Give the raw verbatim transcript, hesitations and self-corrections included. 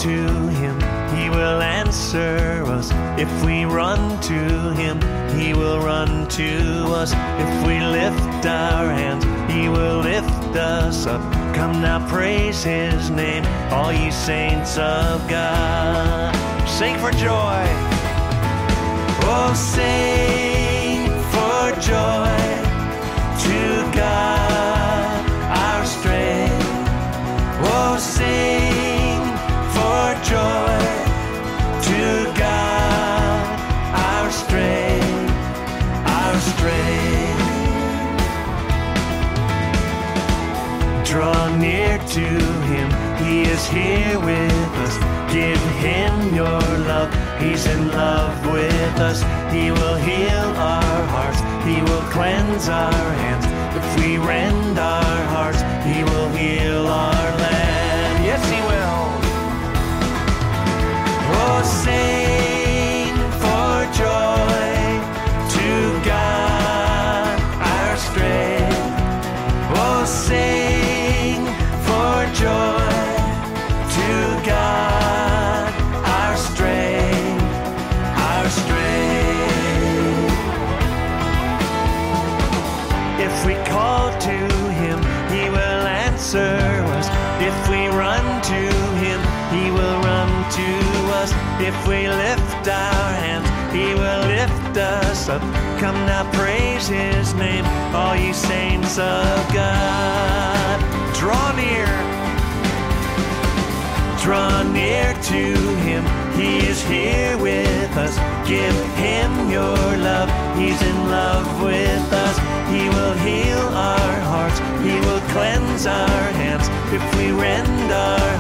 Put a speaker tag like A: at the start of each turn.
A: to him, he will answer us. If we run to him, he will run to us. If we lift our hands, he will lift us up. Come now, praise his name, all ye saints of God. Sing for joy. Oh, sing for joy to God, our strength. Oh, sing for joy to God, our strength, our strength. Draw near to him, he is here with us. Give him your love, he's in love with us. He will heal our hearts, he will cleanse our hands. If we rend our hearts, he will heal our land. Yes, he will. Oh, sing for joy to God, our strength. Oh, sing for joy to God, our strength, our strength. If we call to him, he will answer us. If we run to him, he will run to us. If we lift our hands, he will lift us up. Come now, praise his name, all ye saints of God. Draw near, draw near to him, he is here with us. Give him your love, he's in love with us. He will heal our hearts, he will cleanse our hands. If we rend our